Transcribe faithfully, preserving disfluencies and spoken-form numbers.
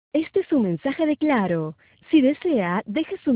Este es un mensaje de Claro. Si desea, deje su